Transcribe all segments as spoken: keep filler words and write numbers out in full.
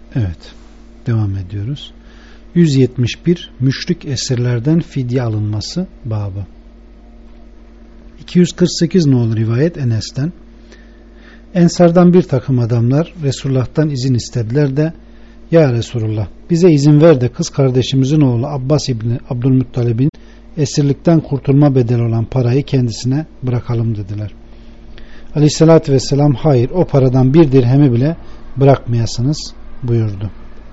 Evet, devam ediyoruz. yüz yetmiş bir Müşrik esirlerden fidye alınması babı. iki yüz kırk sekiz nolu rivayet Enes'ten. Ensardan bir takım adamlar Resulullah'tan izin istediler de, ya Resulullah, bize izin ver de kız kardeşimizin oğlu Abbas İbni Abdülmuttalib'in esirlikten kurtulma bedeli olan parayı kendisine bırakalım dediler. Aleyhissalatü vesselam, hayır, o paradan bir dirhemi bile bırakmayasınız buyurdu.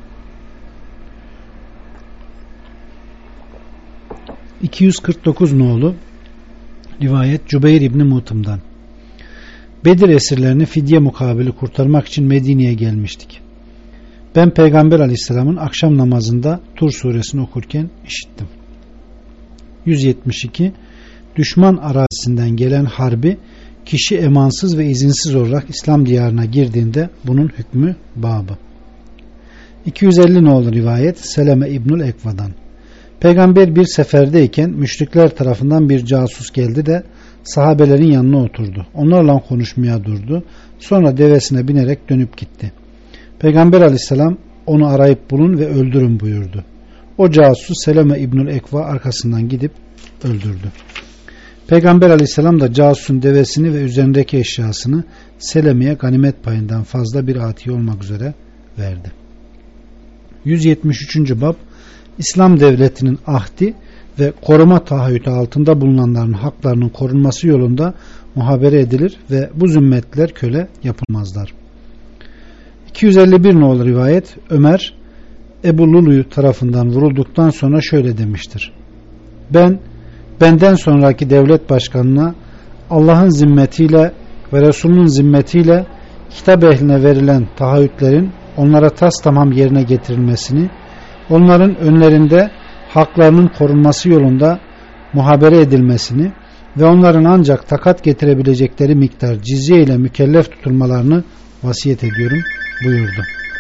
iki yüz kırk dokuz nolu rivayet Cübeyr İbni Mut'im'dan. Bedir esirlerini fidye mukabili kurtarmak için Medine'ye gelmiştik. Ben Peygamber Aleyhisselam'ın akşam namazında Tur suresini okurken işittim. yüz yetmiş iki Düşman arazisinden gelen harbi kişi emansız ve izinsiz olarak İslam diyarına girdiğinde bunun hükmü babı. iki yüz elli nolu rivayet Seleme İbnül Ekva'dan. Peygamber bir seferdeyken müşrikler tarafından bir casus geldi de sahabelerin yanına oturdu. Onlarla konuşmaya durdu. Sonra devesine binerek dönüp gitti. Peygamber Aleyhisselam, onu arayıp bulun ve öldürün buyurdu. O casus Seleme İbnül Ekva arkasından gidip öldürdü. Peygamber Aleyhisselam da casusun devesini ve üzerindeki eşyasını Seleme'ye ganimet payından fazla bir atiye olmak üzere verdi. yüz yetmiş üçüncü bab İslam devletinin ahdi ve koruma taahhütü altında bulunanların haklarının korunması yolunda muhabere edilir ve bu zimmetliler köle yapılmazlar. iki yüz elli bir nolu rivayet Ömer Ebu Lulu'yu tarafından vurulduktan sonra şöyle demiştir. Ben benden sonraki devlet başkanına Allah'ın zimmetiyle ve Resulünün zimmetiyle kitap ehline verilen taahhütlerin onlara tas tamam yerine getirilmesini, onların önlerinde haklarının korunması yolunda muhabere edilmesini ve onların ancak takat getirebilecekleri miktar cizye ile mükellef tutulmalarını vasiyet ediyorum buyurdu.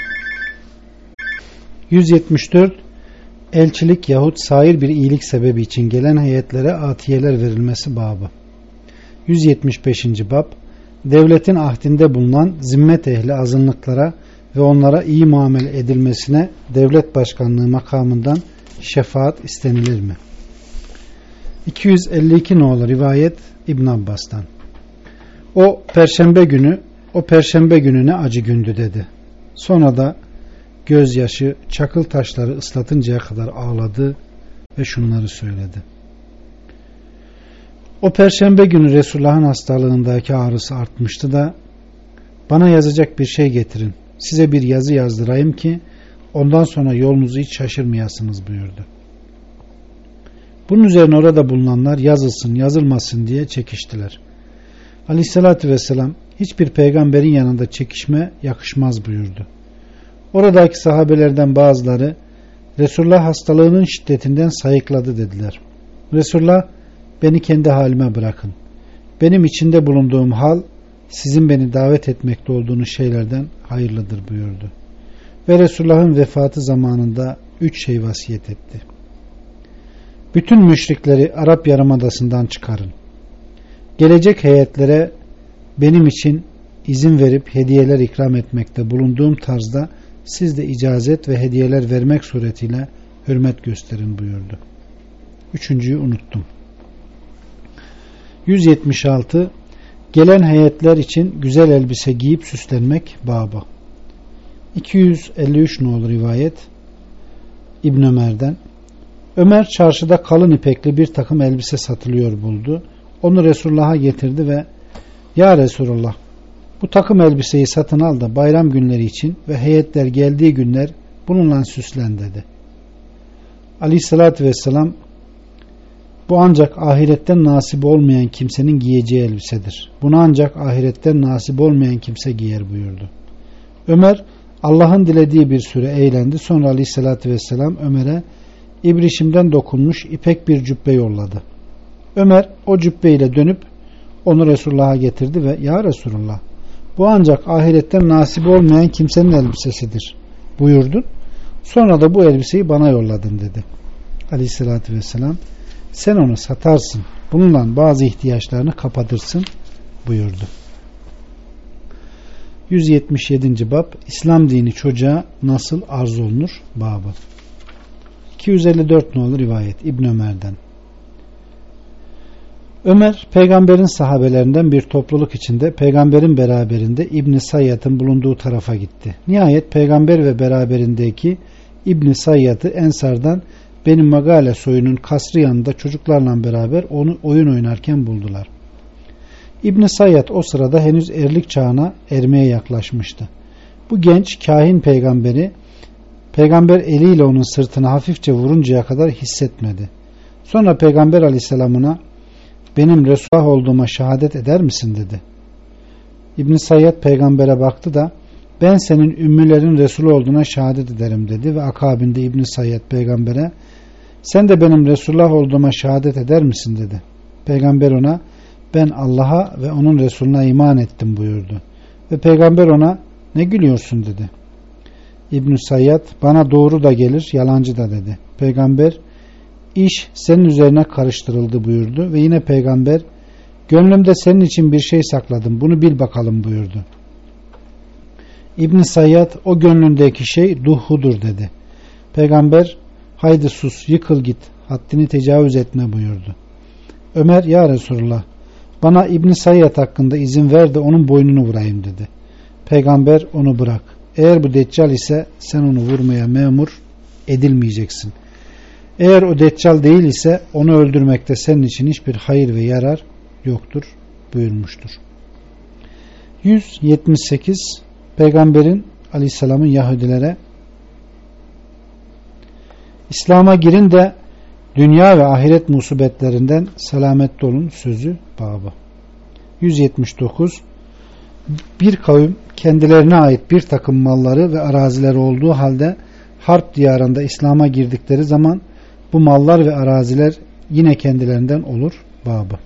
yüz yetmiş dört Elçilik yahut sair bir iyilik sebebi için gelen heyetlere atiyeler verilmesi babı. yüz yetmiş beşinci bab devletin ahdinde bulunan zimmet ehli azınlıklara ve onlara iyi muamele edilmesine devlet başkanlığı makamından şefaat istenilir mi? iki yüz elli iki nolu rivayet İbn Abbas'tan. O perşembe günü, o perşembe günü ne acı gündü dedi. Sonra da gözyaşı çakıl taşları ıslatıncaya kadar ağladı ve şunları söyledi. O perşembe günü Resulullah'ın hastalığındaki ağrısı artmıştı da bana yazacak bir şey getirin. Size bir yazı yazdırayım ki ondan sonra yolunuzu hiç şaşırmayasınız buyurdu. Bunun üzerine orada bulunanlar yazılsın yazılmasın diye çekiştiler. Aleyhissalatü vesselam hiçbir peygamberin yanında çekişme yakışmaz buyurdu. Oradaki sahabelerden bazıları Resulullah hastalığının şiddetinden sayıkladı dediler. Resulullah beni kendi halime bırakın. Benim içinde bulunduğum hal sizin beni davet etmekte olduğunuz şeylerden hayırlıdır buyurdu. Ve Resulullah'ın vefatı zamanında üç şey vasiyet etti. Bütün müşrikleri Arap Yarımadası'ndan çıkarın. Gelecek heyetlere benim için izin verip hediyeler ikram etmekte bulunduğum tarzda siz de icazet ve hediyeler vermek suretiyle hürmet gösterin buyurdu. Üçüncüyü unuttum. yüz yetmiş altı Gelen heyetler için güzel elbise giyip süslenmek babı. iki yüz elli üç nolu rivayet İbn Ömer'den. Ömer çarşıda kalın ipekli bir takım elbise satılıyor buldu. Onu Resulullah'a getirdi ve ya Resulullah, bu takım elbiseyi satın al da bayram günleri için ve heyetler geldiği günler bununla süslen dedi. Aleyhissalatü vesselam, bu ancak ahiretten nasip olmayan kimsenin giyeceği elbisedir. Bunu ancak ahiretten nasip olmayan kimse giyer buyurdu. Ömer Allah'ın dilediği bir süre eğlendi. Sonra Aleyhissalatü vesselam Ömer'e ibrişimden dokunmuş ipek bir cübbe yolladı. Ömer o cübbeyle dönüp onu Resulullah'a getirdi ve ya Resulullah, bu ancak ahiretten nasip olmayan kimsenin elbisesidir buyurdun. Sonra da bu elbiseyi bana yolladın dedi. Aleyhissalatü vesselam, sen onu satarsın, bununla bazı ihtiyaçlarını kapatırsın buyurdu. yüz yetmiş yedinci bab İslam dini çocuğa nasıl arz olunur babı. iki yüz elli dört nolu rivayet İbn Ömer'den. Ömer peygamberin sahabelerinden bir topluluk içinde peygamberin beraberinde İbn Sayyad'ın bulunduğu tarafa gitti. Nihayet peygamber ve beraberindeki İbn Sayyad'ı Ensar'dan Beni Magale soyunun kasrı yanında çocuklarla beraber onu oyun oynarken buldular. İbn Sayyad o sırada henüz erlik çağına ermeye yaklaşmıştı. Bu genç kahin peygamberi peygamber eliyle onun sırtını hafifçe vuruncaya kadar hissetmedi. Sonra peygamber aleyhisselamına benim Resulullah olduğuma şehadet eder misin dedi. İbn Sayyad peygambere baktı da ben senin ümmülerin Resulü olduğuna şehadet ederim dedi ve akabinde İbn Sayyad peygambere sen de benim Resulullah olduğuma şehadet eder misin dedi. Peygamber ona ben Allah'a ve onun Resulüne iman ettim buyurdu. Ve peygamber ona ne gülüyorsun dedi. İbn Sayyad bana doğru da gelir yalancı da dedi. Peygamber iş senin üzerine karıştırıldı buyurdu ve yine peygamber gönlümde senin için bir şey sakladım bunu bil bakalım buyurdu. İbn Sayyad o gönlündeki şey duhudur dedi. Peygamber haydi sus yıkıl git haddini tecavüz etme buyurdu. Ömer ya Resulullah bana İbn Sayyad hakkında izin ver de onun boynunu vurayım dedi. Peygamber onu bırak. Eğer bu deccal ise sen onu vurmaya memur edilmeyeceksin. Eğer o deccal değil ise onu öldürmekte senin için hiçbir hayır ve yarar yoktur buyurmuştur. yüz yetmiş sekiz Peygamberin aleyhisselamın Yahudilere İslam'a girin de dünya ve ahiret musibetlerinden selametli olun sözü babı. yüz yetmiş dokuz Bir kavim kendilerine ait bir takım malları ve arazileri olduğu halde harp diyarında İslam'a girdikleri zaman bu mallar ve araziler yine kendilerinden olur babı.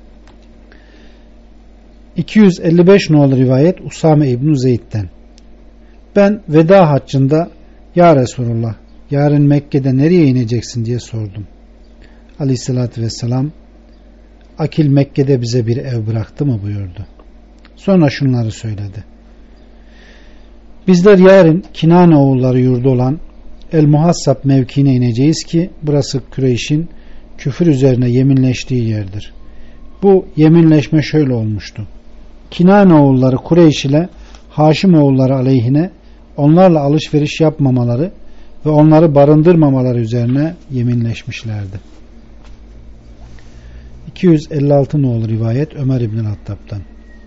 iki yüz elli beş nolu rivayet Usame İbn Zeyd'den. Ben veda haccında ya Resulullah yarın Mekke'de nereye ineceksin diye sordum. Aleyhissalatü vesselam Akil Mekke'de bize bir ev bıraktı mı buyurdu. Sonra şunları söyledi. Bizler yarın Kinane oğulları yurdu olan El Muhassab mevkiine ineceğiz ki burası Kureyş'in küfür üzerine yeminleştiği yerdir. Bu yeminleşme şöyle olmuştu. Kinane oğulları Kureyş ile Haşim oğulları aleyhine onlarla alışveriş yapmamaları ve onları barındırmamaları üzerine yeminleşmişlerdi. iki yüz elli altı nolu rivayet Ömer İbn Hattab'dan.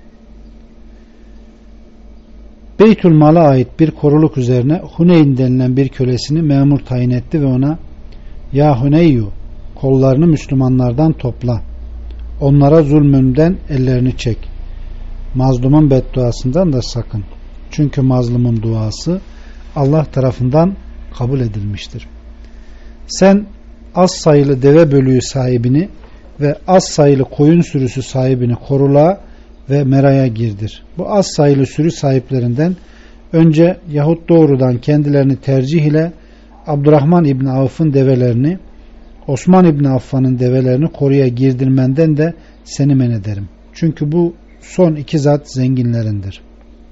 Beytülmal'a ait bir koruluk üzerine Huneyn denilen bir kölesini memur tayin etti ve ona ya Huneyyu kollarını Müslümanlardan topla. Onlara zulmünden ellerini çek. Mazlumun bedduasından da sakın. Çünkü mazlumun duası Allah tarafından kabul edilmiştir. Sen az sayılı deve bölüğü sahibini ve az sayılı koyun sürüsü sahibini koruluğa ve meraya girdir. Bu az sayılı sürü sahiplerinden önce yahut doğrudan kendilerini tercih ile Abdurrahman İbni Avf'ın develerini, Osman İbni Affan'ın develerini koruya girdirmenden de seni men ederim. Çünkü bu son iki zat zenginlerindir.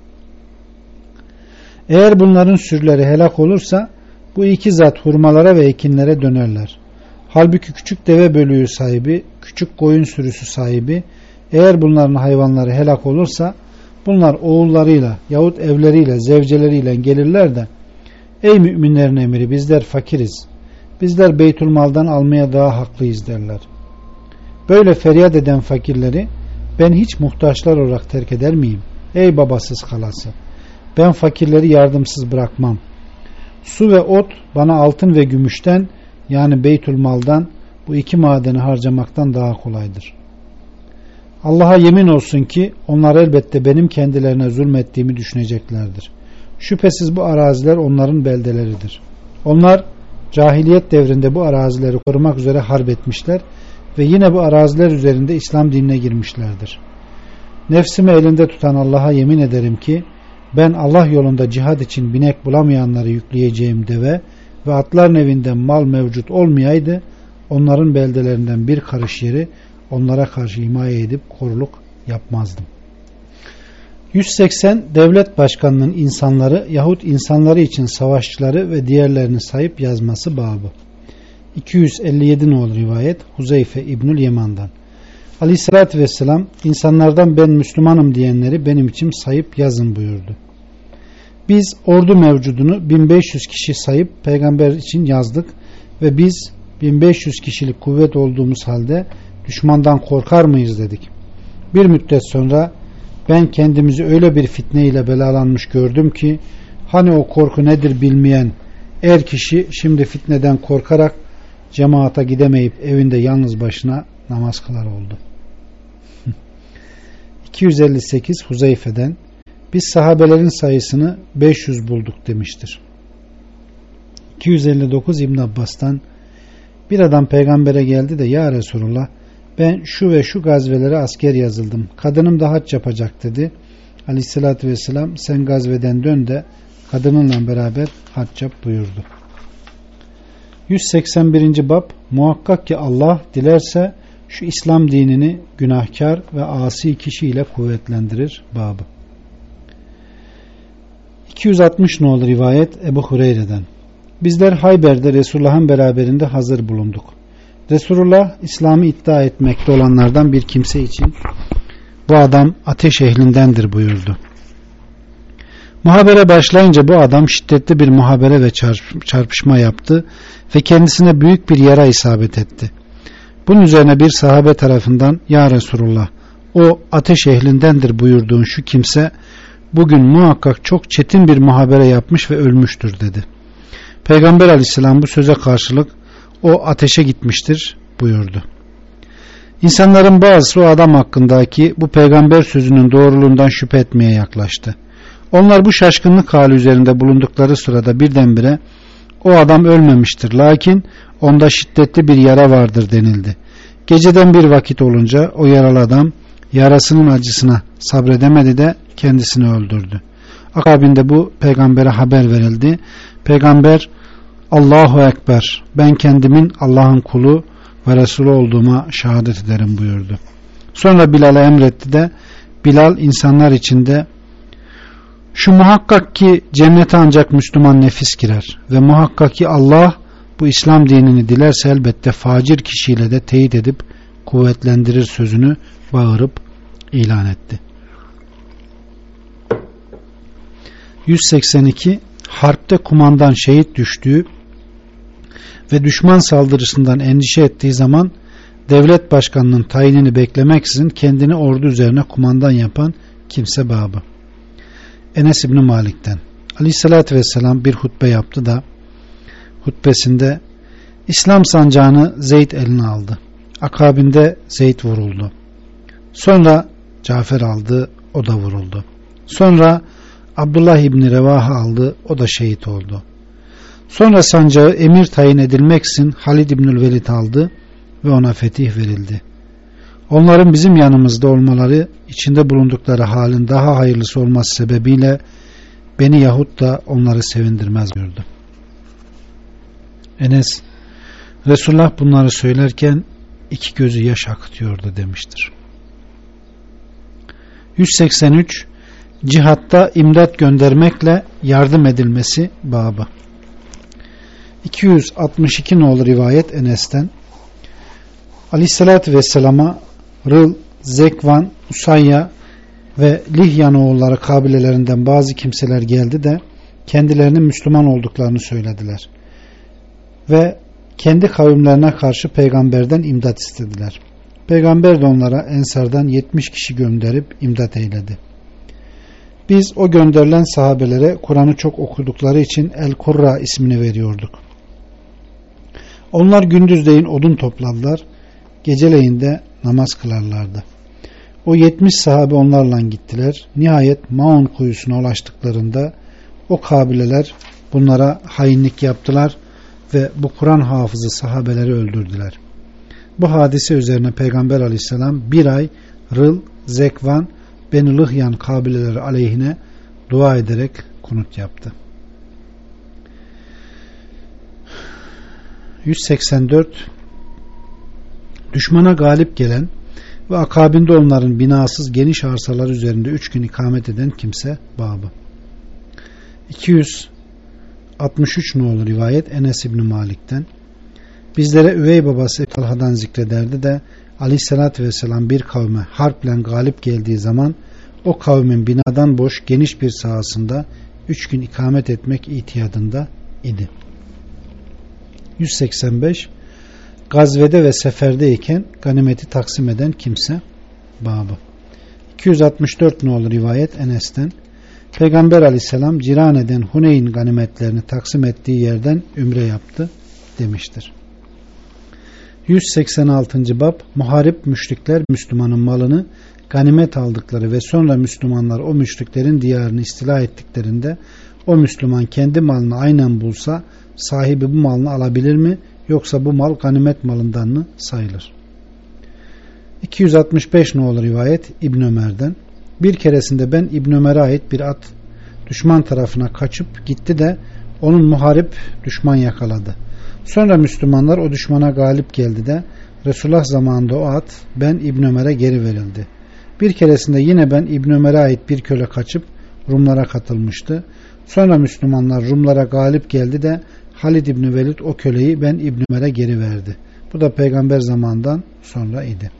Eğer bunların sürüleri helak olursa bu iki zat hurmalara ve ekinlere dönerler. Halbuki küçük deve bölüğü sahibi, küçük koyun sürüsü sahibi eğer bunların hayvanları helak olursa bunlar oğullarıyla yahut evleriyle, zevceleriyle gelirler de ey müminlerin emiri bizler fakiriz. Bizler Beytülmal'dan almaya daha haklıyız derler. Böyle feryat eden fakirleri ben hiç muhtaçlar olarak terk eder miyim? Ey babasız kalası. Ben fakirleri yardımsız bırakmam. Su ve ot bana altın ve gümüşten yani Beytülmal'dan bu iki madeni harcamaktan daha kolaydır. Allah'a yemin olsun ki onlar elbette benim kendilerine zulmettiğimi düşüneceklerdir. Şüphesiz bu araziler onların beldeleridir. Onlar cahiliyet devrinde bu arazileri korumak üzere harp etmişler ve yine bu araziler üzerinde İslam dinine girmişlerdir. Nefsimi elinde tutan Allah'a yemin ederim ki ben Allah yolunda cihad için binek bulamayanları yükleyeceğim deve ve atların evinden mal mevcut olmayaydı onların beldelerinden bir karış yeri onlara karşı himaye edip koruluk yapmazdım. yüz seksen devlet başkanının insanları yahut insanları için savaşçıları ve diğerlerini sayıp yazması babı. iki yüz elli yedi nolu rivayet Huzeyfe İbnül Yeman'dan. Aleyhissalatü vesselam insanlardan ben Müslümanım diyenleri benim için sayıp yazın buyurdu. Biz ordu mevcudunu bin beş yüz kişi sayıp peygamber için yazdık ve biz bin beş yüz kişilik kuvvet olduğumuz halde düşmandan korkar mıyız dedik. Bir müddet sonra ben kendimizi öyle bir fitne ile belalanmış gördüm ki hani o korku nedir bilmeyen er kişi şimdi fitneden korkarak cemaata gidemeyip evinde yalnız başına namaz kılar oldu. iki yüz elli sekiz Huzeyfe'den biz sahabelerin sayısını beş yüz bulduk demiştir. iki yüz elli dokuz İbn Abbas'tan bir adam peygambere geldi de ya Resulullah ben şu ve şu gazvelere asker yazıldım. Kadınım da hac yapacak dedi. Aleyhissalatü vesselam sen gazveden dön de kadınınla beraber hac yap buyurdu. yüz seksen birinci bab muhakkak ki Allah dilerse şu İslam dinini günahkar ve asi kişiyle kuvvetlendirir babı. iki yüz altmış nolu rivayet Ebu Hureyre'den. Bizler Hayber'de Resulullah'ın beraberinde hazır bulunduk. Resulullah İslam'ı iddia etmekte olanlardan bir kimse için bu adam ateş ehlindendir buyurdu. Muhabere başlayınca bu adam şiddetli bir muhabere ve çarpışma yaptı ve kendisine büyük bir yara isabet etti. Bunun üzerine bir sahabe tarafından ya Resulullah o ateş ehlindendir buyurduğun şu kimse bugün muhakkak çok çetin bir muhabere yapmış ve ölmüştür dedi. Peygamber aleyhisselam bu söze karşılık o ateşe gitmiştir buyurdu. İnsanların bazısı o adam hakkındaki bu peygamber sözünün doğruluğundan şüphe etmeye yaklaştı. Onlar bu şaşkınlık hali üzerinde bulundukları sırada birdenbire o adam ölmemiştir lakin onda şiddetli bir yara vardır denildi. Geceden bir vakit olunca o yaralı adam yarasının acısına sabredemedi de kendisini öldürdü. Akabinde bu peygambere haber verildi. Peygamber Allahu Ekber ben kendimin Allah'ın kulu ve Resulü olduğuma şehadet ederim buyurdu. Sonra Bilal'e emretti de Bilal insanlar içinde şu muhakkak ki cennete ancak Müslüman nefis girer ve muhakkak ki Allah bu İslam dinini dilerse elbette facir kişiyle de teyit edip kuvvetlendirir sözünü bağırıp ilan etti. yüz seksen iki Harpte kumandan şehit düştüğü ve düşman saldırısından endişe ettiği zaman devlet başkanının tayinini beklemeksizin kendini ordu üzerine kumandan yapan kimse babı. Enes İbni Malik'ten Aleyhisselatü Vesselam bir hutbe yaptı da hutbesinde İslam sancağını Zeyd eline aldı. Akabinde Zeyd vuruldu. Sonra Cafer aldı, o da vuruldu. Sonra Abdullah İbni Revaha aldı, o da şehit oldu. Sonra sancağı emir tayin edilmeksin Halid İbnül Velid aldı ve ona fetih verildi. Onların bizim yanımızda olmaları içinde bulundukları halin daha hayırlısı olması sebebiyle beni yahut da onları sevindirmez buyurdu. Enes Resulullah bunları söylerken iki gözü yaş akıtıyordu demiştir. yüz seksen üç Cihatta imdat göndermekle yardım edilmesi babı. iki yüz altmış iki nolu rivayet Enes'ten Aleyhisselatü Vesselam'a Rıl, Zekvan, Usayya ve Lihyan oğulları kabilelerinden bazı kimseler geldi de kendilerinin Müslüman olduklarını söylediler. Ve kendi kavimlerine karşı peygamberden imdat istediler. Peygamber de onlara Ensar'dan yetmiş kişi gönderip imdat eyledi. Biz o gönderilen sahabelere Kur'an'ı çok okudukları için El-Kurra ismini veriyorduk. Onlar gündüzleyin odun topladılar, geceleyin de namaz kılarlardı. O yetmiş sahabe onlarla gittiler. Nihayet Maun kuyusuna ulaştıklarında o kabileler bunlara hainlik yaptılar ve bu Kur'an hafızı sahabeleri öldürdüler. Bu hadise üzerine Peygamber aleyhisselam bir ay Rıl, Zekvan, Beni Lihyan kabileleri aleyhine dua ederek kunut yaptı. yüz seksen dört Düşmana galip gelen ve akabinde onların binasız geniş arsalar üzerinde üç gün ikamet eden kimse babı. iki yüz altmış üç nolu rivayet Enes İbni Malik'ten. Bizlere üvey babası Talha'dan zikrederdi de Aleyhisselatü Vesselam bir kavme harple galip geldiği zaman o kavmin binadan boş geniş bir sahasında üç gün ikamet etmek itiyadında idi. yüz seksen beş Gazvede ve seferdeyken ganimeti taksim eden kimse babı. iki yüz altmış dört nolu rivayet Enes'ten. Peygamber Aleyhisselam Cirane'den Huneyn ganimetlerini taksim ettiği yerden ümre yaptı demiştir. yüz seksen altıncı bab muharip müşrikler Müslümanın malını ganimet aldıkları ve sonra Müslümanlar o müşriklerin diyarını istila ettiklerinde o Müslüman kendi malını aynen bulsa sahibi bu malını alabilir mi yoksa bu mal ganimet malından mı sayılır? iki yüz altmış beş nolu rivayet İbn Ömer'den. Bir keresinde ben İbn Ömer'e ait bir at düşman tarafına kaçıp gitti de onun muharip düşman yakaladı. Sonra Müslümanlar o düşmana galip geldi de Resulullah zamanında o at ben İbn Ömer'e geri verildi. Bir keresinde yine ben İbn Ömer'e ait bir köle kaçıp Rumlara katılmıştı. Sonra Müslümanlar Rumlara galip geldi de Halid İbni Velid o köleyi ben İbn Ömer'e geri verdi. Bu da peygamber zamanından sonra idi.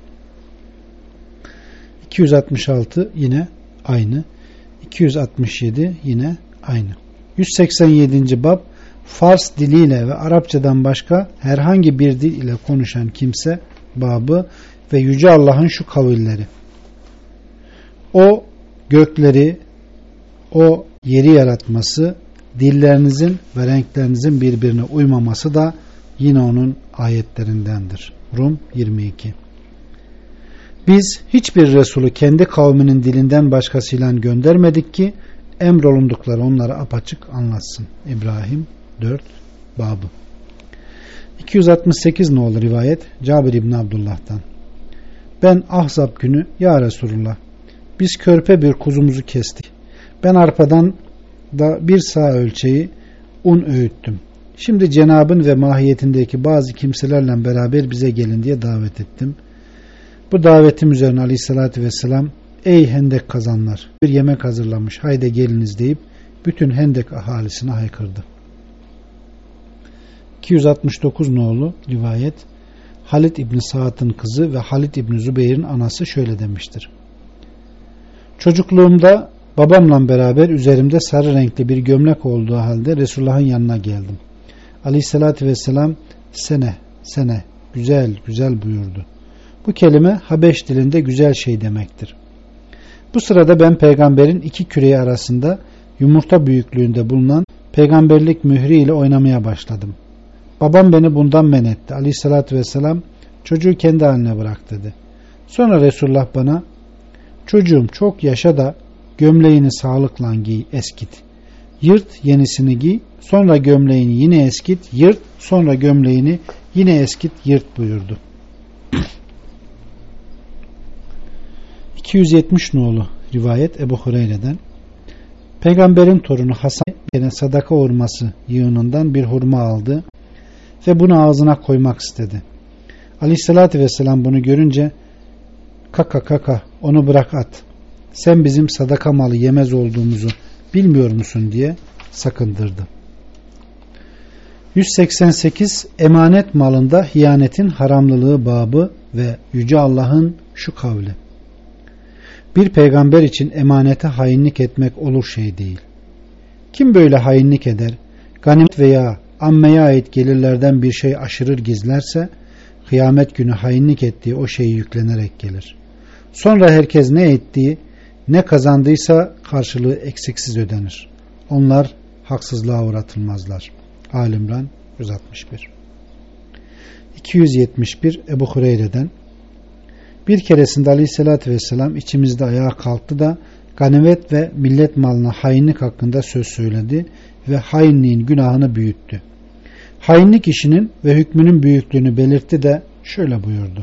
iki yüz altmış altı yine aynı. iki yüz altmış yedi yine aynı. yüz seksen yedinci bab Fars diliyle ve Arapçadan başka herhangi bir dil ile konuşan kimse babı ve Yüce Allah'ın şu kavilleri. O gökleri, o yeri yaratması, dillerinizin ve renklerinizin birbirine uymaması da yine onun ayetlerindendir. Rum yirmi iki. Biz hiçbir Resulü kendi kavminin dilinden başkasıyla göndermedik ki emrolundukları onlara apaçık anlatsın. İbrahim dört babı. iki yüz altmış sekiz nolu rivayet Cabir İbni Abdullah'tan. Ben Ahzab günü ya Resulullah biz körpe bir kuzumuzu kestik. Ben arpadan da bir sağ ölçeği un öğüttüm. Şimdi Cenab'ın ve mahiyetindeki bazı kimselerle beraber bize gelin diye davet ettim. Bu davetim üzerine Aleyhisselatü Vesselam ey Hendek kazanlar bir yemek hazırlamış haydi geliniz deyip bütün Hendek ahalisine haykırdı. iki yüz altmış dokuz nolu rivayet Halid İbni Sa'd'ın kızı ve Halid İbni Zübeyir'in anası şöyle demiştir. Çocukluğumda babamla beraber üzerimde sarı renkli bir gömlek olduğu halde Resulullah'ın yanına geldim. Aleyhissalatü vesselam sene sene güzel güzel buyurdu. Bu kelime Habeş dilinde güzel şey demektir. Bu sırada ben peygamberin iki küreği arasında yumurta büyüklüğünde bulunan peygamberlik mührü ile oynamaya başladım. Babam beni bundan men etti. Aleyhissalatü vesselam çocuğu kendi haline bırak dedi. Sonra Resulullah bana çocuğum çok yaşa da gömleğini sağlıkla giy, eskit. Yırt yenisini giy, sonra gömleğini yine eskit, yırt, sonra gömleğini yine eskit, yırt buyurdu. iki yüz yetmiş nolu rivayet Ebu Hureyre'den. Peygamberin torunu Hasan yine sadaka hurması yığınından bir hurma aldı ve bunu ağzına koymak istedi. Aleyhissalatü vesselam bunu görünce kaka kaka onu bırak at. Sen bizim sadaka malı yemez olduğumuzu bilmiyor musun diye sakındırdı. yüz seksen sekiz emanet malında hiyanetin haramlılığı babı ve Yüce Allah'ın şu kavli. Bir peygamber için emanete hainlik etmek olur şey değil. Kim böyle hainlik eder, ganimet veya ammeye ait gelirlerden bir şey aşırır gizlerse, kıyamet günü hainlik ettiği o şeyi yüklenerek gelir. Sonra herkes ne ettiği, ne kazandıysa karşılığı eksiksiz ödenir. Onlar haksızlığa uğratılmazlar. Al-İmran yüz altmış bir. iki yüz yetmiş bir Ebu Hureyre'den. Bir keresinde Aleyhisselatü Vesselam içimizde ayağa kalktı da ganimet ve millet malına hainlik hakkında söz söyledi ve hainliğin günahını büyüttü. Hainlik işinin ve hükmünün büyüklüğünü belirtti de şöyle buyurdu.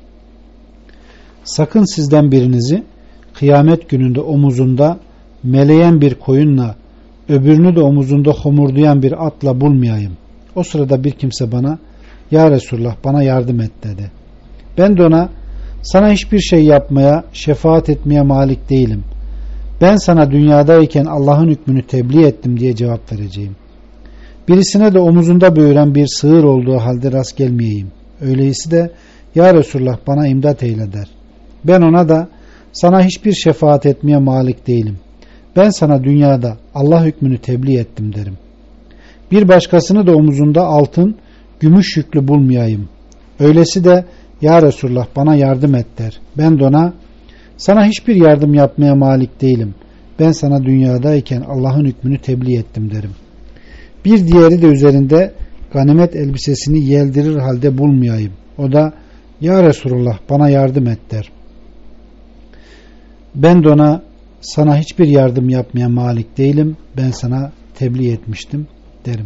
Sakın sizden birinizi kıyamet gününde omuzunda meleyen bir koyunla öbürünü de omuzunda homurdayan bir atla bulmayayım. O sırada bir kimse bana ya Resulullah bana yardım et dedi. Ben de ona Sana hiçbir şey yapmaya, şefaat etmeye malik değilim. Ben sana dünyadayken Allah'ın hükmünü tebliğ ettim diye cevap vereceğim. Birisine de omuzunda büyüren bir sığır olduğu halde rast gelmeyeyim. Öyleyse de ya Resulullah bana imdat eyle der. Ben ona da sana hiçbir şefaat etmeye malik değilim. Ben sana dünyada Allah hükmünü tebliğ ettim derim. Bir başkasını da omuzunda altın, gümüş yüklü bulmayayım. Öylesi de ya Resulullah bana yardım et der. Ben de ona sana hiçbir yardım yapmaya malik değilim. Ben sana dünyadayken Allah'ın hükmünü tebliğ ettim derim. Bir diğeri de üzerinde ganimet elbisesini yeldirir halde bulmayayım. O da ya Resulullah bana yardım et der. Ben de ona sana hiçbir yardım yapmaya malik değilim. Ben sana tebliğ etmiştim derim.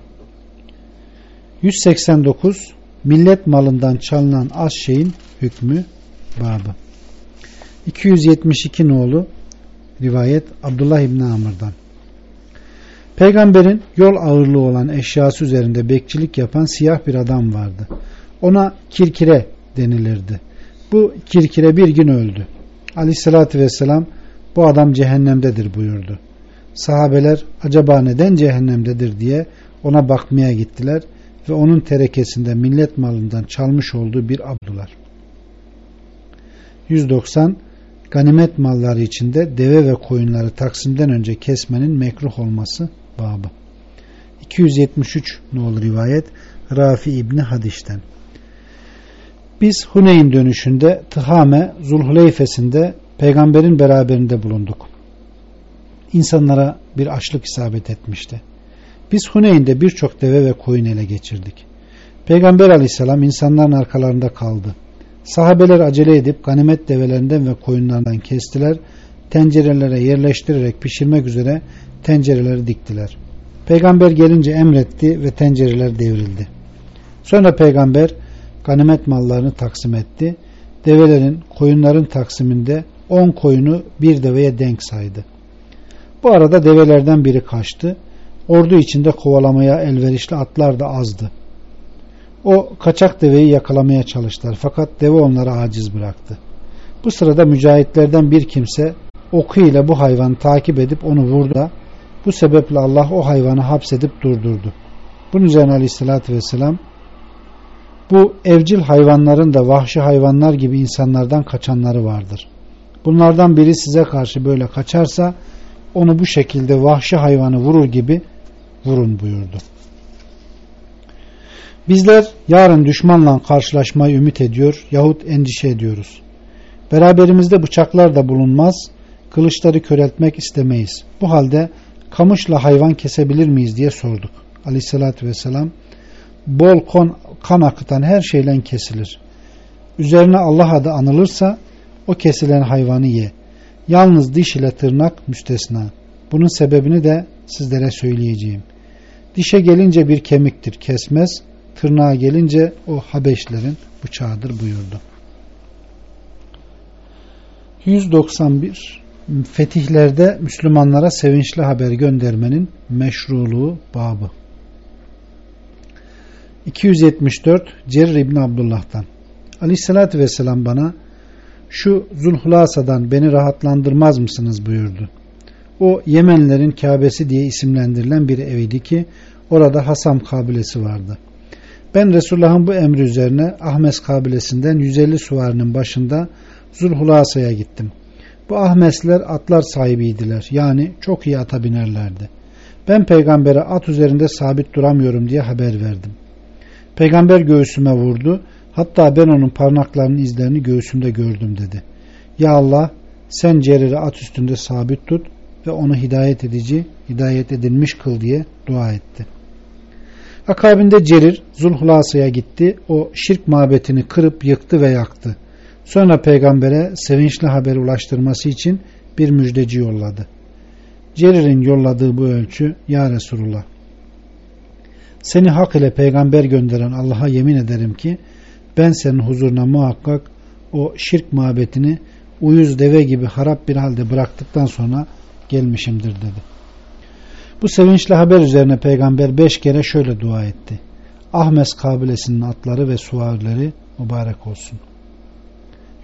yüz seksen dokuz Millet malından çalınan az şeyin hükmü babı. iki yüz yetmiş iki nolu rivayet Abdullah İbni Amr'dan. Peygamberin yol ağırlığı olan eşyası üzerinde bekçilik yapan siyah bir adam vardı. Ona kirkire denilirdi. Bu kirkire bir gün öldü. Aleyhissalatü vesselam bu adam cehennemdedir buyurdu. Sahabeler acaba neden cehennemdedir diye ona bakmaya gittiler ve onun terekesinde millet malından çalmış olduğu bir abdular. yüz doksan Ganimet malları içinde deve ve koyunları taksimden önce kesmenin mekruh olması babı. iki yüz yetmiş üç nolu rivayet Rafi İbni Hadiş'ten. Biz Huneyn dönüşünde Tıhame Zulhuleyfesinde peygamberin beraberinde bulunduk. İnsanlara bir açlık isabet etmişti. Biz Huneyn'de birçok deve ve koyun ele geçirdik. Peygamber aleyhisselam insanların arkalarında kaldı. Sahabeler acele edip ganimet develerinden ve koyunlardan kestiler, tencerelere yerleştirerek pişirmek üzere tencereleri diktiler. Peygamber gelince emretti ve tencereler devrildi. Sonra peygamber ganimet mallarını taksim etti. Develerin, koyunların taksiminde on koyunu bir deveye denk saydı. Bu arada develerden biri kaçtı. Ordu içinde kovalamaya elverişli atlar da azdı. O kaçak deveyi yakalamaya çalıştılar fakat deve onları aciz bıraktı. Bu sırada mücahitlerden bir kimse oku ile bu hayvanı takip edip onu vurdu. Bu sebeple Allah o hayvanı hapsedip durdurdu. Bunun üzerine aleyhissalatü vesselam bu evcil hayvanların da vahşi hayvanlar gibi insanlardan kaçanları vardır. Bunlardan biri size karşı böyle kaçarsa onu bu şekilde vahşi hayvanı vurur gibi vurun buyurdu. Bizler yarın düşmanla karşılaşmayı ümit ediyor yahut endişe ediyoruz. Beraberimizde bıçaklar da bulunmaz, kılıçları köreltmek istemeyiz. Bu halde kamışla hayvan kesebilir miyiz diye sorduk. Aleyhissalatü vesselam bol kon, kan akıtan her şeyle kesilir. Üzerine Allah adı anılırsa o kesilen hayvanı ye. Yalnız diş ile tırnak müstesna. Bunun sebebini de sizlere söyleyeceğim. Dişe gelince bir kemiktir, kesmez. Tırnağa gelince o Habeşlerin bıçağıdır buyurdu. yüz doksan bir Fetihlerde Müslümanlara sevinçli haber göndermenin meşruluğu babı. iki yüz yetmiş dört Cerir İbni Abdullah'tan. Aleyhissalatü vesselam bana şu Zulhulasa'dan beni rahatlandırmaz mısınız buyurdu. O Yemenlerin Kâbesi diye isimlendirilen bir eviydi ki orada Hasam kabilesi vardı. Ben Resulullah'ın bu emri üzerine Ahmes kabilesinden yüz elli suvarinin başında Zulhulasa'ya gittim. Bu Ahmesler atlar sahibiydiler. Yani çok iyi ata binerlerdi. Ben peygambere at üzerinde sabit duramıyorum diye haber verdim. Peygamber göğsüme vurdu. Hatta ben onun parmaklarının izlerini göğsümde gördüm dedi. Ya Allah sen Cerir'i at üstünde sabit tut ve onu hidayet edici, hidayet edilmiş kıl diye dua etti. Akabinde Cerir Zulhulasa'ya gitti. O şirk mabetini kırıp yıktı ve yaktı. Sonra peygambere sevinçli haberi ulaştırması için bir müjdeci yolladı. Cerir'in yolladığı bu ölçü ya Resulullah seni hak ile peygamber gönderen Allah'a yemin ederim ki ben senin huzuruna muhakkak o şirk mabetini uyuz deve gibi harap bir halde bıraktıktan sonra gelmişimdir dedi. Bu sevinçli haber üzerine peygamber beş kere şöyle dua etti. Ahmes kabilesinin atları ve suvarları mübarek olsun.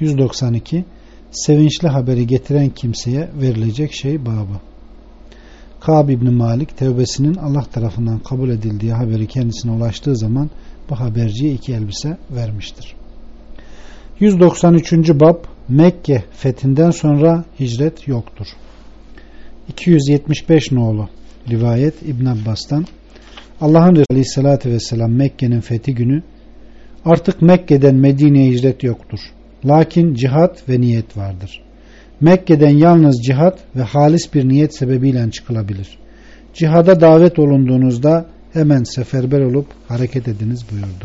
yüz doksan iki Sevinçli haberi getiren kimseye verilecek şey babı. Kâb İbni Malik tevbesinin Allah tarafından kabul edildiği haberi kendisine ulaştığı zaman bu haberciye iki elbise vermiştir. yüz doksan üçüncü bab Mekke fethinden sonra hicret yoktur. iki yüz yetmiş beş nolu rivayet İbn Abbas'tan Allah'ın Resulü Aleyhisselatü Vesselam Mekke'nin fethi günü artık Mekke'den Medine'ye hicret yoktur. Lakin cihat ve niyet vardır. Mekke'den yalnız cihat ve halis bir niyet sebebiyle çıkılabilir. Cihada davet olunduğunuzda hemen seferber olup hareket ediniz buyurdu.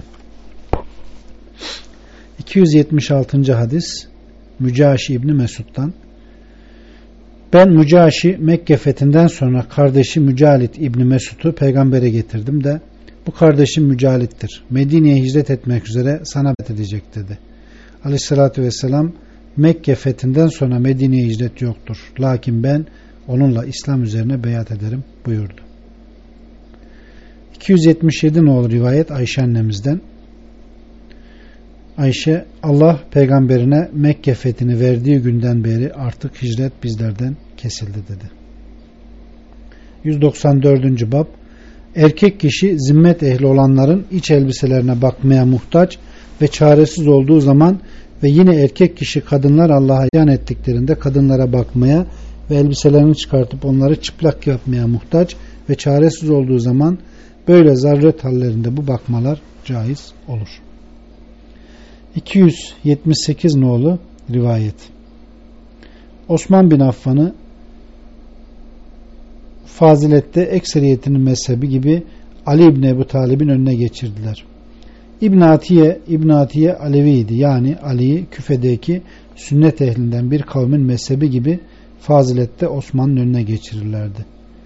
iki yüz yetmiş altıncı hadis Mücaşi İbni Mesud'dan ben Mücaşi Mekke fethinden sonra kardeşi Mücalit İbni Mesud'u peygambere getirdim de bu kardeşim Mücalit'tir. Medine'ye hicret etmek üzere sana bet edecek dedi. Aleyhissalatü vesselam Mekke fethinden sonra Medine'ye hicret yoktur. Lakin ben onunla İslam üzerine beyat ederim buyurdu. iki yüz yetmiş yedi nolu rivayet Ayşe annemizden. Ayşe Allah peygamberine Mekke fethini verdiği günden beri artık hicret bizlerden kesildi dedi. yüz doksan dördüncü bab erkek kişi zimmet ehli olanların iç elbiselerine bakmaya muhtaç ve çaresiz olduğu zaman ve yine erkek kişi kadınlar Allah'a isyan ettiklerinde kadınlara bakmaya ve elbiselerini çıkartıp onları çıplak yapmaya muhtaç ve çaresiz olduğu zaman böyle zaruret hallerinde bu bakmalar caiz olur. iki yüz yetmiş sekiz nolu rivayet Osman bin Affan'ı fazilette ekseriyetinin mezhebi gibi Ali İbni Ebu Talib'in önüne geçirdiler. İbn Atiye, İbn Atiye Aleviydi. Yani Ali'yi Küfe'deki sünnet ehlinden bir kavmin mezhebi gibi fazilette Osman'ın önüne geçirirlerdi.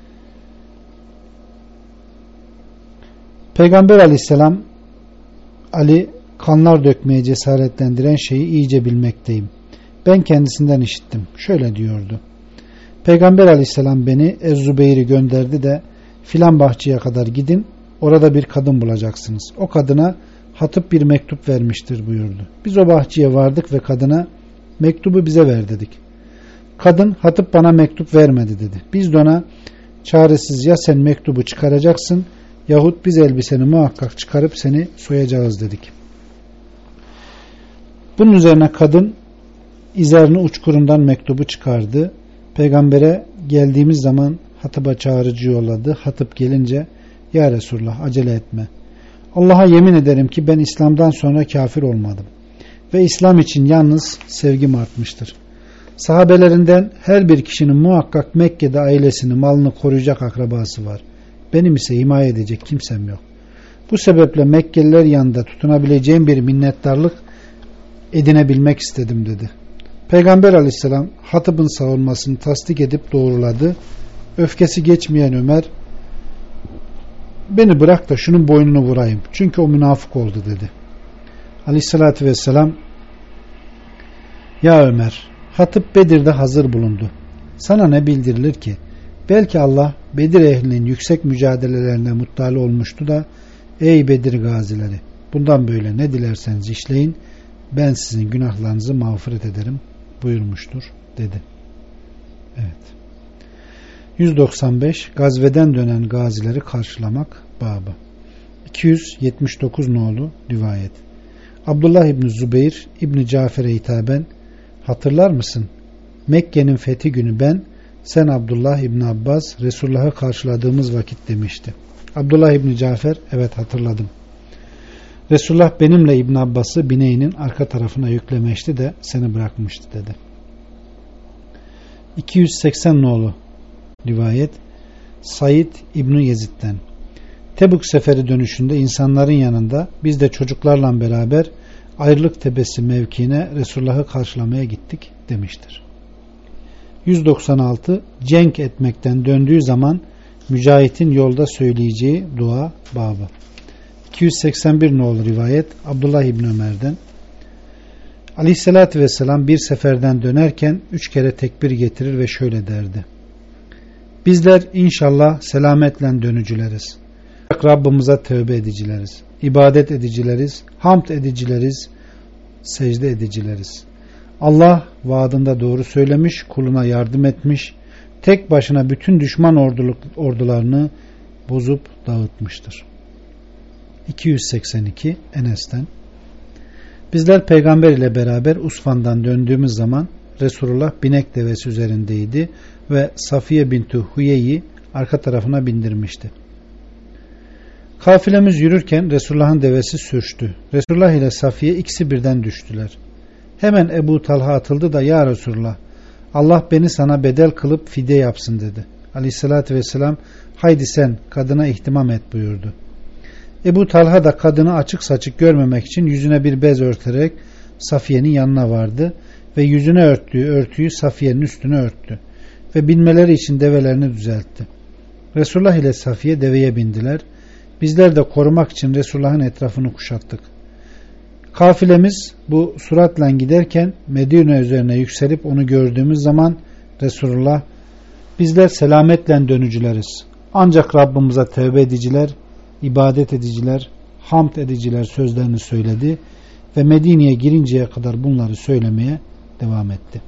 Peygamber Aleyhisselam Ali kanlar dökmeye cesaretlendiren şeyi iyice bilmekteyim. Ben kendisinden işittim. Şöyle diyordu. Peygamber Aleyhisselam beni Ez-Zübeyir'i gönderdi de filan bahçeye kadar gidin, orada bir kadın bulacaksınız. O kadına Hatip bir mektup vermiştir buyurdu. Biz o bahçeye vardık ve kadına mektubu bize ver dedik. Kadın Hatip bana mektup vermedi dedi. Biz de ona çaresiz ya sen mektubu çıkaracaksın yahut biz elbiseni muhakkak çıkarıp seni soyacağız dedik. Bunun üzerine kadın İzerini uçkurundan mektubu çıkardı. Peygambere geldiğimiz zaman Hatip'e çağırıcı yolladı. Hatip gelince ya Resulullah acele etme. Allah'a yemin ederim ki ben İslam'dan sonra kafir olmadım. Ve İslam için yalnız sevgim artmıştır. Sahabelerinden her bir kişinin muhakkak Mekke'de ailesini, malını koruyacak akrabası var. Benim ise himaye edecek kimsem yok. Bu sebeple Mekkeliler yanında tutunabileceğim bir minnettarlık edinebilmek istedim dedi. Peygamber Aleyhisselam Hatip'in savunmasını tasdik edip doğruladı. Öfkesi geçmeyen Ömer beni bırak da şunun boynunu vurayım. Çünkü o münafık oldu dedi. Aleyhissalatü vesselam ya Ömer Hatip Bedir'de hazır bulundu. Sana ne bildirilir ki? Belki Allah Bedir ehlinin yüksek mücadelelerine muttali olmuştu da ey Bedir gazileri bundan böyle ne dilerseniz işleyin ben sizin günahlarınızı mağfiret ederim buyurmuştur dedi. Evet. yüz doksan beş Gazveden dönen gazileri karşılamak babı. iki yüz yetmiş dokuz nolu rivayet. Abdullah İbni Zübeyir İbni Cafer'e hitaben hatırlar mısın? Mekke'nin fethi günü ben sen Abdullah İbni Abbas Resulullah'ı karşıladığımız vakit demişti. Abdullah İbni Cafer evet hatırladım. Resulullah benimle İbn Abbas'ı bineğinin arka tarafına yüklemişti de seni bırakmıştı dedi. iki yüz seksen nolu rivayet Said İbni Yezid'den Tebük seferi dönüşünde insanların yanında biz de çocuklarla beraber ayrılık tepesi mevkiine Resulullah'ı karşılamaya gittik demiştir. yüz doksan altı Cenk etmekten döndüğü zaman Mücahit'in yolda söyleyeceği dua babı. iki yüz seksen bir nolu rivayet Abdullah İbni Ömer'den Aleyhisselatü Vesselam bir seferden dönerken üç kere tekbir getirir ve şöyle derdi. Bizler inşallah selametle dönücüleriz. Rabbimize tövbe edicileriz. İbadet edicileriz. Hamd edicileriz. Secde edicileriz. Allah vaadinde doğru söylemiş, kuluna yardım etmiş, tek başına bütün düşman orduluk, ordularını bozup dağıtmıştır. iki yüz seksen iki Enes'ten: bizler peygamber ile beraber Usfan'dan döndüğümüz zaman Resulullah binek devesi üzerindeydi ve Safiye binti Huye'yi arka tarafına bindirmişti. Kafilemiz yürürken Resulullah'ın devesi sürçtü. Resulullah ile Safiye ikisi birden düştüler. Hemen Ebu Talha atıldı da ya Resulullah, Allah beni sana bedel kılıp fidye yapsın dedi. Aleyhissalatü vesselam haydi sen kadına ihtimam et buyurdu. Ebu Talha da kadını açık saçık görmemek için yüzüne bir bez örterek Safiye'nin yanına vardı ve yüzüne örttüğü örtüyü Safiye'nin üstüne örttü ve binmeleri için develerini düzeltti. Resulullah ile Safiye deveye bindiler. Bizler de korumak için Resulullah'ın etrafını kuşattık. Kafilemiz bu suratla giderken Medine üzerine yükselip onu gördüğümüz zaman Resulullah, bizler selametle dönücüleriz. Ancak Rabbimize tevbe ediciler, ibadet ediciler, hamd ediciler sözlerini söyledi ve Medine'ye girinceye kadar bunları söylemeye devam etti.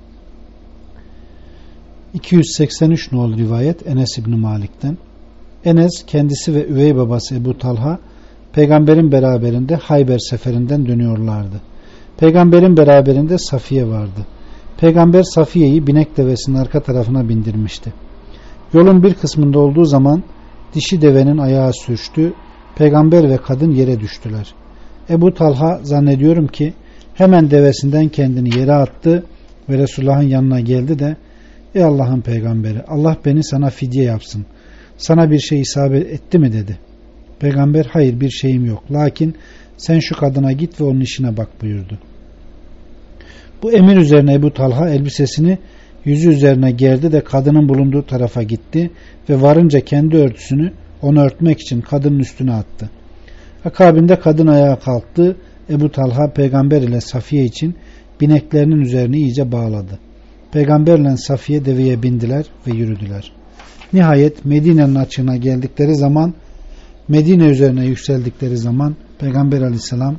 iki yüz seksen üç nolu rivayet Enes İbni Malik'ten: Enes kendisi ve üvey babası Ebu Talha peygamberin beraberinde Hayber seferinden dönüyorlardı. Peygamberin beraberinde Safiye vardı. Peygamber Safiye'yi binek devesinin arka tarafına bindirmişti. Yolun bir kısmında olduğu zaman dişi devenin ayağı sürçtü. Peygamber ve kadın yere düştüler. Ebu Talha zannediyorum ki hemen devesinden kendini yere attı ve Resulullah'ın yanına geldi de ey Allah'ın peygamberi, Allah beni sana fidye yapsın. Sana bir şey isabet etti mi dedi. Peygamber hayır bir şeyim yok. Lakin sen şu kadına git ve onun işine bak buyurdu. Bu emir üzerine Ebu Talha elbisesini yüzü üzerine gerdi de kadının bulunduğu tarafa gitti ve varınca kendi örtüsünü onu örtmek için kadının üstüne attı. Akabinde kadın ayağa kalktı. Ebu Talha peygamber ile Safiye için bineklerinin üzerine iyice bağladı. Peygamberle Safiye deveye bindiler ve yürüdüler. Nihayet Medine'nin açığına geldikleri zaman, Medine üzerine yükseldikleri zaman Peygamber aleyhisselam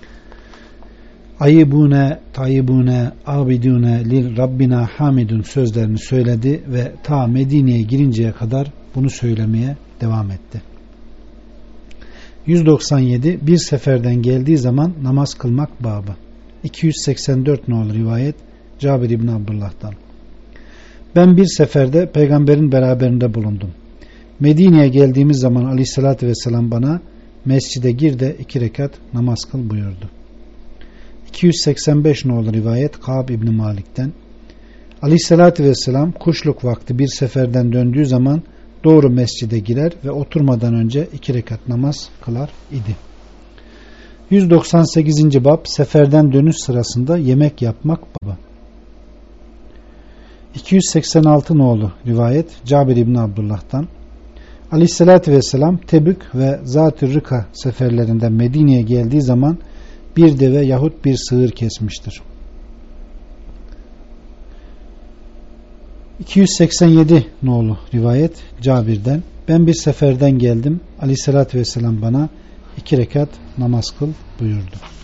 Ayibune, tayyibune, abidune, lil Rabbina hamidun sözlerini söyledi ve ta Medine'ye girinceye kadar bunu söylemeye devam etti. yüz doksan yedi Bir seferden geldiği zaman namaz kılmak babı. iki yüz seksen dört nolu rivayet Cabir İbni Abdullah'tan: ben bir seferde peygamberin beraberinde bulundum. Medine'ye geldiğimiz zaman aleyhissalatü vesselam bana mescide gir de iki rekat namaz kıl buyurdu. iki yüz seksen beş nolu rivayet Kâb İbni Malik'ten: aleyhissalatü vesselam kuşluk vakti bir seferden döndüğü zaman doğru mescide girer ve oturmadan önce iki rekat namaz kılar idi. yüz doksan sekizinci bab seferden dönüş sırasında yemek yapmak babı. iki yüz seksen altı nolu rivayet Cabir İbni Abdullah'tan: aleyhissalatü vesselam Tebük ve Zat-ı Rıka seferlerinden Medine'ye geldiği zaman bir deve yahut bir sığır kesmiştir. iki yüz seksen yedi nolu rivayet Cabir'den: ben bir seferden geldim. Aleyhissalatü vesselam bana iki rekat namaz kıl buyurdu.